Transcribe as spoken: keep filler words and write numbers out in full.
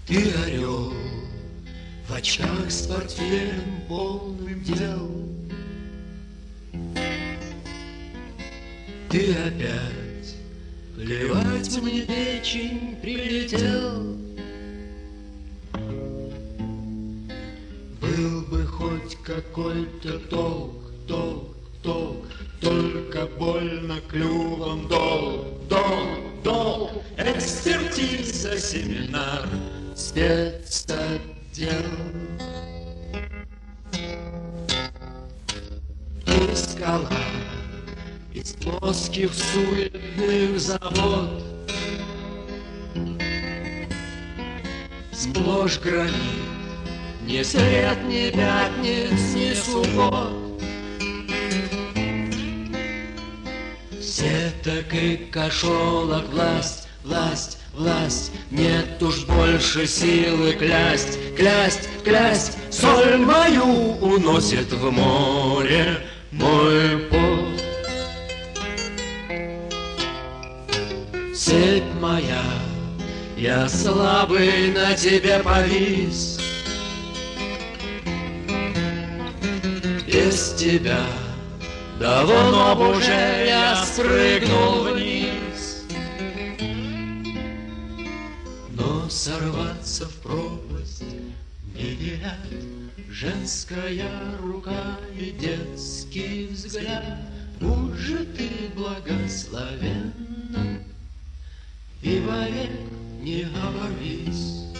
Ты орел в очках с портфелем полным дел. Ты опять плевать мне печень прилетел. Был бы хоть какой-то толк, толк, толк, только больно клювом долг, долг, долг. Экспертиза, семинар, спецотдел. Ты скала из плоских суетных завод, сплошь гранит, ни сред, ни пятниц, ни суббот. Сеток и кошелок, власть, власть, власть. Нет уж больше силы клясть, клясть, клясть. Соль мою уносит в море мой пот. Цепь моя, я слабый на тебе повис. Без тебя давно б уже я спрыгнул вниз. Но сорваться в пропасть не велят женская рука и детский взгляд. Будь же ты благословенна и вовек не оборвись.